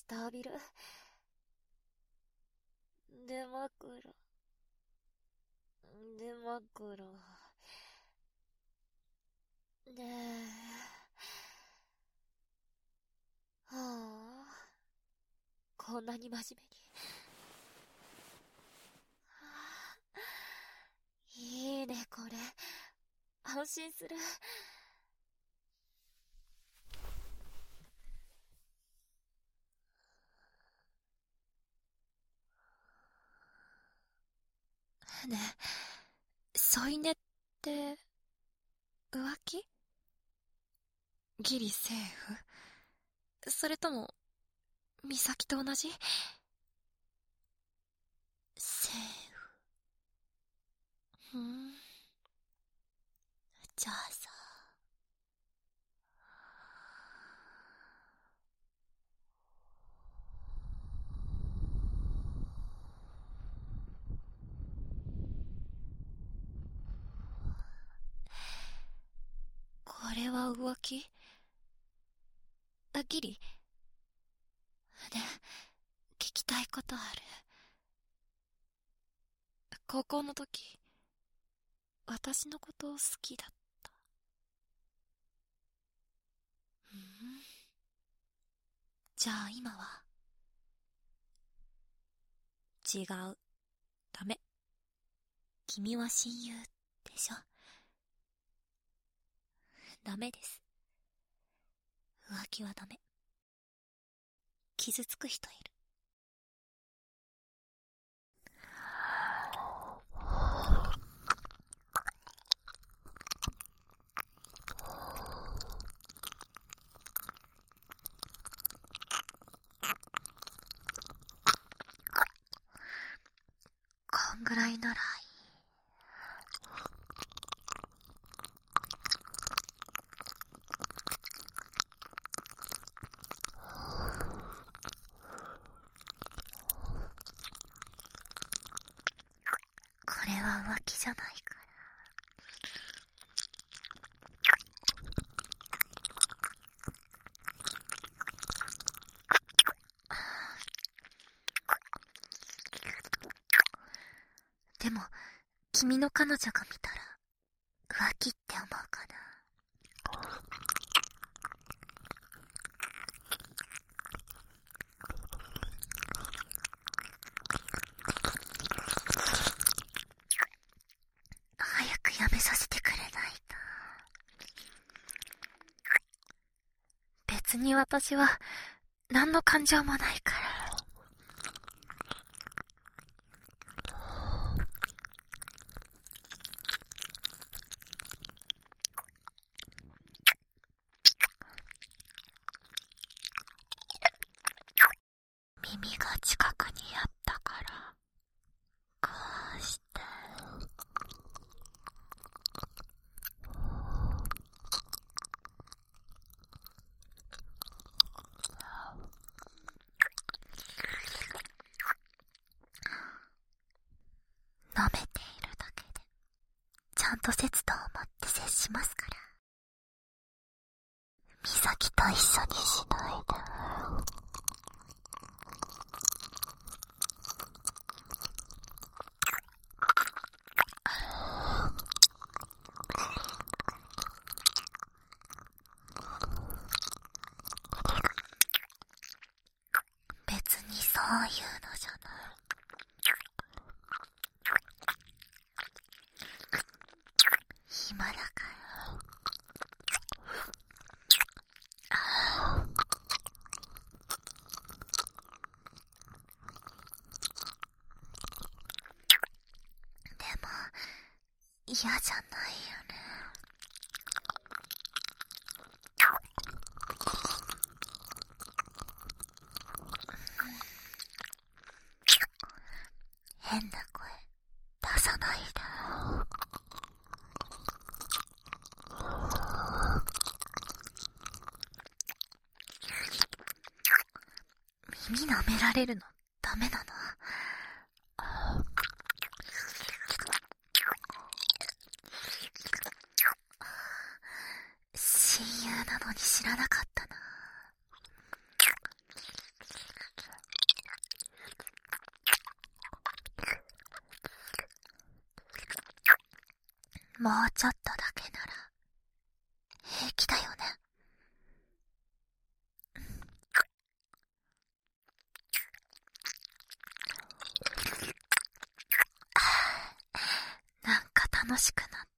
スタービル。出枕。出枕。ねえ。はあ。こんなに真面目に。はあ、いいね、これ。安心する。ねえ、添い寝って、浮気？ギリセーフ？それとも、美咲と同じ？セーフ。じゃあさ。これは浮気？ギリ？ね、聞きたいことある。高校の時、私のこと好きだった？じゃあ今は？違う。ダメ。君は親友でしょ。ダメです。浮気はダメ。傷つく人いる。こんぐらいならいい。これは浮気じゃないから。でも、君の彼女が見たら、浮気って思うかな。早くやめさせてくれないと。別に私は、何の感情もないから。耳が近くにあったから、こうして。舐めているだけで、ちゃんと節度を持って接しますから。美咲と一緒にしないで。別にそういうのじゃない。暇だから。でも、嫌じゃないよね。変な声出さないで。耳舐められるのダメなの？親友なのに知らなかったな。 もうちょっとだけなら平気だよね。なんか楽しくなっ